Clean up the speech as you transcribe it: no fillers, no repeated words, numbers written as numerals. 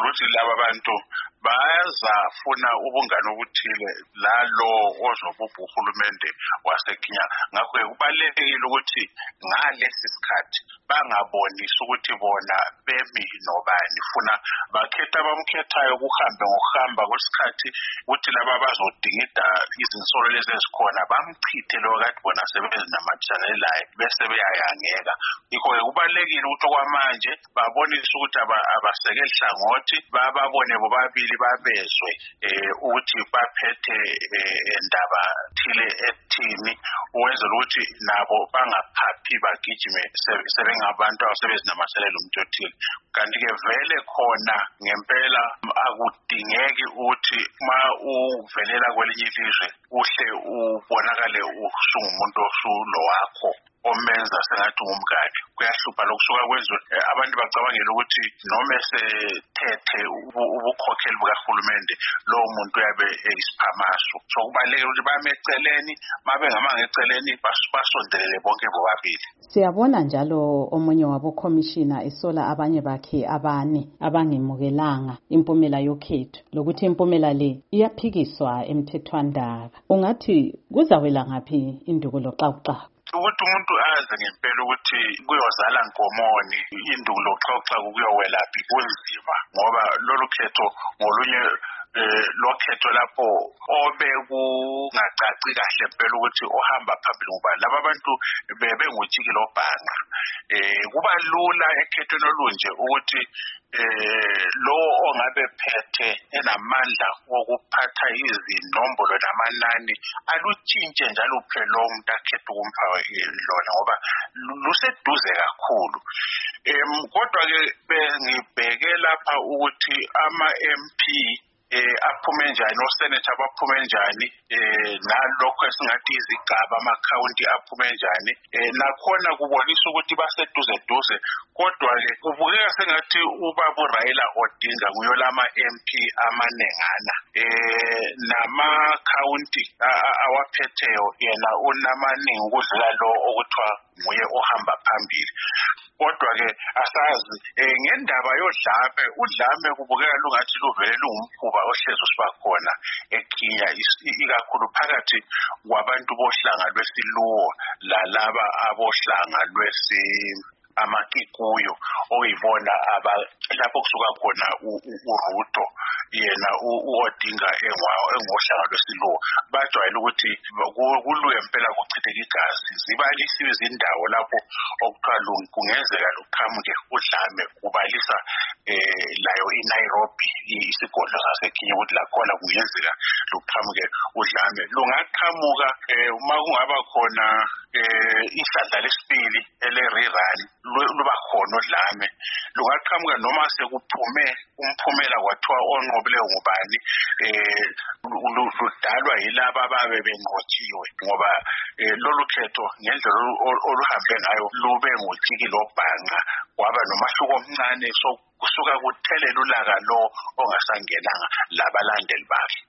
ukuthi laba bantu bayazafuna ubungane obuthile lalo ozobupha uhulumende waseKenya. Ngakho kubalekile ukuthi ngalesi sikhathi bangabonisi ukuthi bona bemi nobani, funa bakhetha abamkhethayo kuhambe ngokuhamba kwesikhathi ukuthi laba bazodingida izinsolo lezi ezikhona bamchithe lo kade bona sebezinamathelayo bese beyayangeka. Yikho kubalekile ukuthi okwamanje babonise ukuthi abasekeli hlangothi babone bobabili babezwe ukuthi baphethe endaba thile ethini ukwenzela ukuthi nabo bangaphaphi bagijime sebengabantu abasebezinamathelela umuntu othile. Kanti-ke vele khona ngempela akudingeki ukuthi ma uvelela kwelinye ilizwe uhle ubonakale usungumuntu osulo wakho omenza sengathi ngumkakhe. Kuyahlupha lokusuka kwenziwe abantu bacabangela ukuthi noma esethethe ubukhokheli bukahulumende lowo muntu uyabe eyisiphamaso. So kubalulekile ukuthi bame eceleni, mabengamanga eceleni basondelele bonke bobabili. Siyabona njalo omunye wabokhomishina esola abanye bakhe abane abangemukelanga impumela yokhetho lokuthi impumela le iyaphikiswa emthethwandaba. Ungathi kuzawela ngaphi induku loxakuxaku? Ukuthi umuntu aze ngempela ukuthi kuyozala Nkomoni induku loxakuxaku kuyowelaphi kunzima, ngoba lolu khetho ngolunye lokhetho lapho obekungacaci kahle phela ukuthi ohamba phambili ngoba laba bantu bebengujiki lobhanga. Kuba lula ekhethweni olunje ukuthi lo ongabe phethe enamandla okuphatha izinombolo namanani alutshintshe njalo phela umuntu akhetha ukumpha lona ngoba luseduze kakhulu. Kodwa ke bengibheke lapha ukuthi ama-MP aphume njani, osenator baphume njani, nalokho esingathi izigaba ama-county aphume njani, nakhona kubonisa ukuthi baseduze kodwa-ke kubukeka sengathi ubaba uRaila Odinga kuyo lama-MP amanengana, nama-county awaphetheyo yena unamaningi ukudlula lo okuthiwa nguye ohamba phambili. Kodwa-ke asazi ngendaba yodlame, udlame kubukeka lungathi luvele lungumkhuba ohlezi usiba khona eKenya, ikakhulu phakathi kwabantu bohlanga lwesiluo lalaba abohlanga amakikuyo okuyibona lapho kusuka khona uRuto yena uOdinga engohlanga lwesiluo. Bajwayele ukuthi kuluye impela kuchitheka igazi, zibalisiwe izindawo lapho okuthiwa kungenzeka luqhamuke udlame, kubalisa layo iNairobi isigodlo saseKenya ukuthi lakhona kungenzeka luqhamuke udlame. Lungaqhamuka uma kungaba khona ihlandla lesibili ele-rerun luba khona udlame, lungaqhamuka noma sekuphume umphumela kwathiwa onqobileyo ngubani, ludalwa yilaba ababe benqotshiwe ngoba lolu khetho ngendlela oluhambe ngayo lube ngujiki lobhanga kwaba nomahluko omncane, so kusuka kuthelela ulaka lo ongasangenanga labalandeli bakhe.